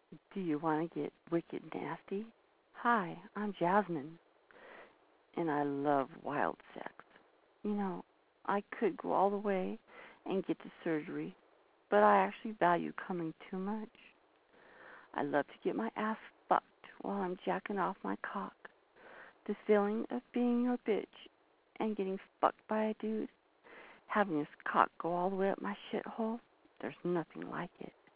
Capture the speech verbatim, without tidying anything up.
Do you want to get wicked nasty? Hi, I'm Jasmine, and I love wild sex. You know, I could go all the way and get the surgery, but I actually value coming too much. I love to get my ass fucked while I'm jacking off my cock. The feeling of being your bitch and getting fucked by a dude, having his cock go all the way up my shithole, there's nothing like it.